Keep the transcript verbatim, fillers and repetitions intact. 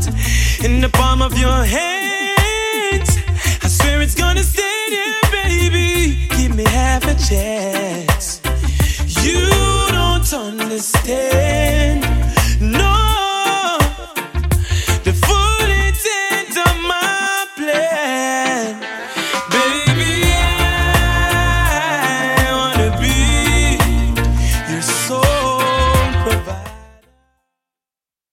heart in the palm of your hands. I swear it's gonna stay there, baby. Give me half a chance.